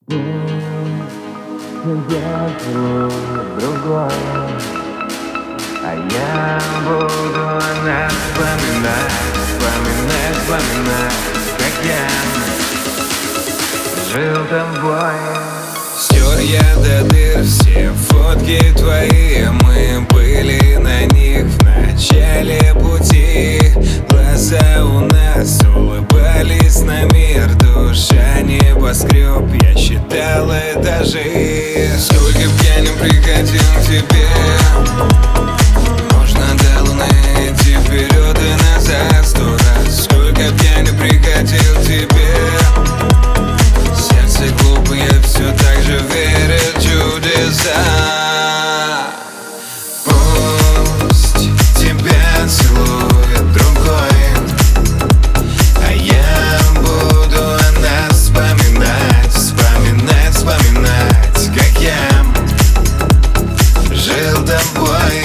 Я другое, а я буду нас вспоминать, вспоминать, вспоминать, как я жил тобой. Стер я до дыр все фотки твои, мы были на них в начале пути. Глаза у нас улыбались на мир, душа небоскреб, я считал этажи. Сколько б я не приходил к тебе, можно до луны идти вперед и назад 100 раз. Сколько б я не приходил к тебе, сердце глупое все так же верит в чудеса. Пусть тебя целует другой, а я буду о нас вспоминать, вспоминать, вспоминать, как я жил тобой.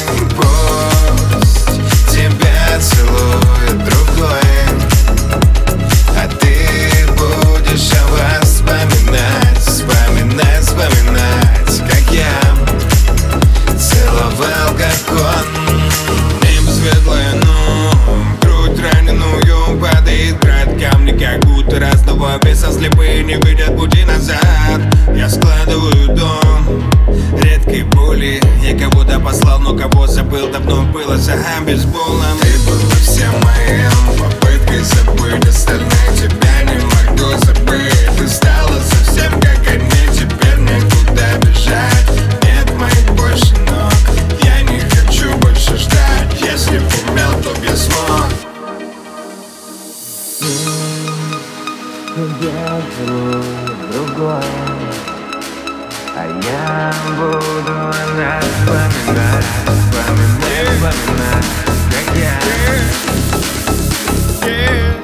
Пусть тебя целует другой, а ты будешь о вас вспоминать, вспоминать, вспоминать, как я целовал, как он. Небо светлое, но грудь раненую падает град. Камни как будто разного веса, слепые не видят пути назад. Я складываю дом редкой боли. Я кого-то послал, но кого забыл, давно было за бейсболом. Ты была всем моим попыткой забыть остальных, тебя не могу забыть. Ты стала совсем как они, теперь некуда бежать. Нет моих больше ног, я не хочу больше ждать. Если б умел, то б я смог. Тебя другое, а я буду нас вспоминать, вспоминать, вспоминать, как я.